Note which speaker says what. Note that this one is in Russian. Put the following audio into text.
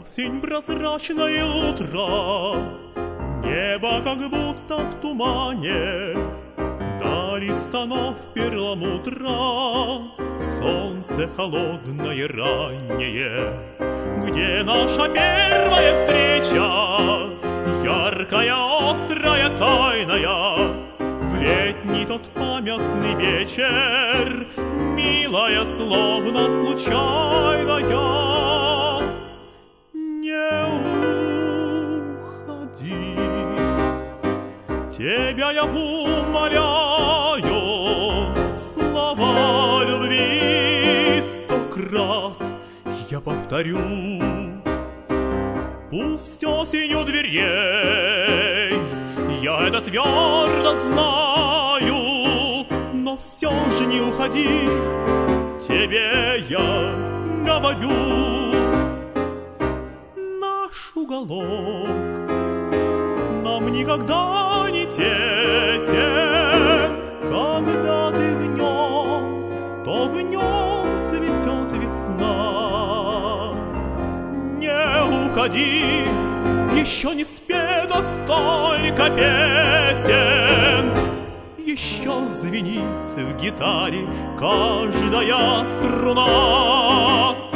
Speaker 1: Осень, прозрачное утро, небо как будто в тумане, дали станов перламутра, солнце холодное раннее. Где наша первая встреча, яркая, острая, тайная, в летний тот памятный вечер, милая, словно случайная. Не уходи, тебя я умоляю, слова любви 100 крат я повторю. Пусть осень у дверей, я это твердо знаю, но все же не уходи, тебе я говорю. Наш уголок нам никогда не тесен, когда ты в нем, то в нем цветет весна. Не уходи, еще не спето столько песен, еще звенит в гитаре каждая струна.